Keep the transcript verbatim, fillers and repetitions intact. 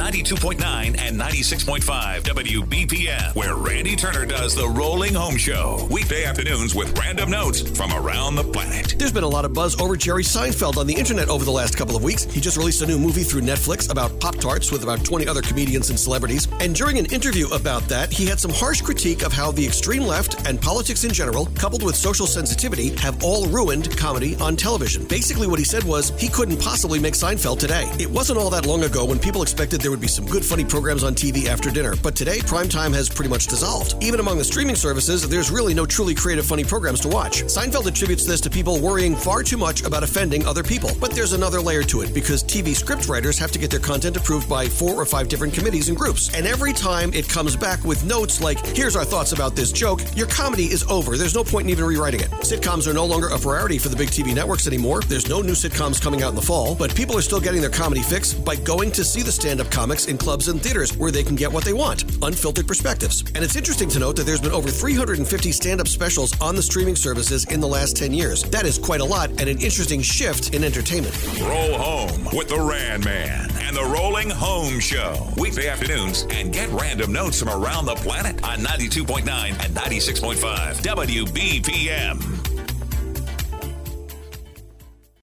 ninety-two point nine and ninety-six point five W B P M, where Randy Turner does the Rolling Home Show. Weekday afternoons with random notes from around the planet. There's been a lot of buzz over Jerry Seinfeld on the internet over the last couple of weeks. He just released a new movie through Netflix about Pop-Tarts with about twenty other comedians and celebrities. And during an interview about that, he had some harsh critique of how the extreme left and politics in general, coupled with social sensitivity, have all ruined comedy on television. Basically what he said was he couldn't possibly make Seinfeld today. It wasn't all that long ago when people expected there would be some good funny programs on T V after dinner, but today primetime has pretty much dissolved. Even among the streaming services, there's really no truly creative funny programs to watch. Seinfeld attributes this to people worrying far too much about offending other people. But there's another layer to it, because T V script writers have to get their content approved by four or five different committees and groups. And every time it comes back with notes like, here's our thoughts about this joke, your comedy is over. There's no point in even rewriting it. Sitcoms are no longer a priority for the big T V networks anymore. There's no new sitcoms coming out in the fall, but people are still getting their comedy fix by going to see the stand-up comics in clubs and theaters where they can get what they want, unfiltered perspectives. And it's interesting to note that there's been over three hundred fifty stand-up specials on the streaming services in the last ten years. That is quite a lot and an interesting shift in entertainment. Roll home with the Rand Man and the Rolling Home Show. Weekday afternoons, and get random notes from around the planet on ninety-two point nine and ninety-six point five W B P M.